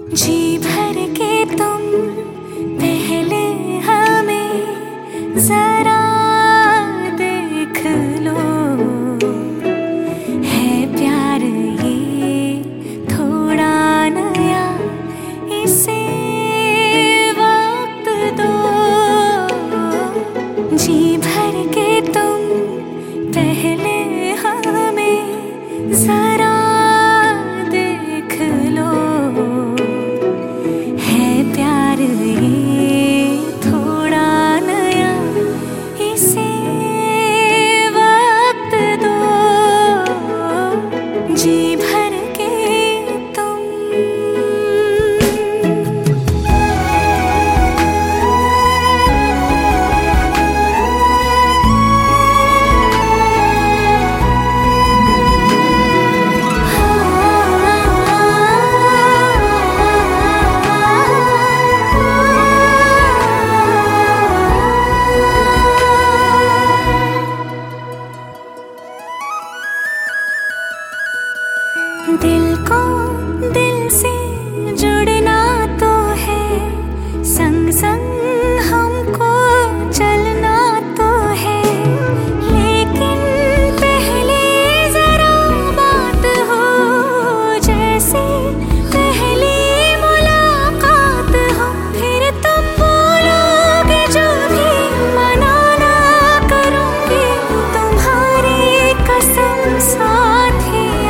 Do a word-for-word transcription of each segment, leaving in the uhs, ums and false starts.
जी भर के तुम पहले हमें जरा देख लो, है प्यार ये थोड़ा नया, इसे वक्त दो। जी भर के तुम पहले हमें जरा देख लो, है प्यार ये थोड़ा नया, इसे वक्त दो। जी भर के तुम दिल को दिल से जुड़ना तो है, संग संग हमको चलना तो है, लेकिन पहले जरा बात हो जैसे पहली मुलाकात हो। फिर तुम बोलोगे जो भी मना ना करूँगी, तुम्हारी कसम साथिया।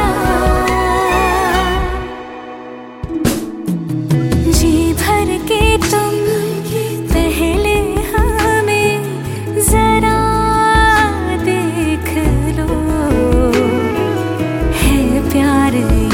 जी भर के तुम पहले हमें जरा देख लो, है प्यार